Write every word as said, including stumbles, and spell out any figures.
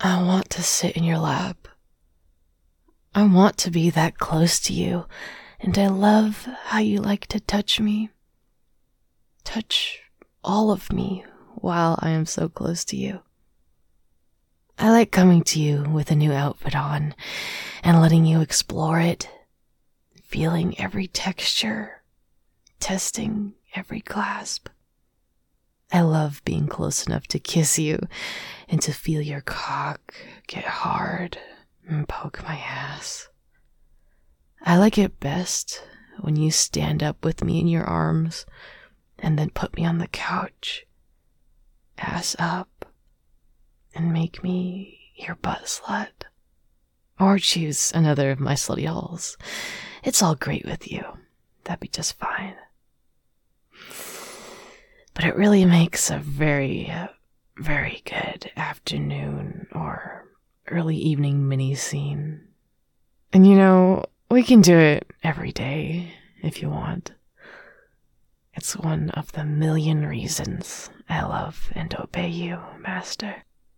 I want to sit in your lap. I want to be that close to you, and I love how you like to touch me. Touch all of me while I am so close to you. I like coming to you with a new outfit on and letting you explore it, feeling every texture, testing every clasp. I love being close enough to kiss you and to feel your cock get hard and poke my ass. I like it best when you stand up with me in your arms and then put me on the couch, ass up, and make me your butt slut. Or choose another of my slutty holes. It's all great with you. That'd be just fine. But it really makes a very, very good afternoon or early evening mini scene. And you know, we can do it every day if you want. It's one of the million reasons I love and obey you, Master.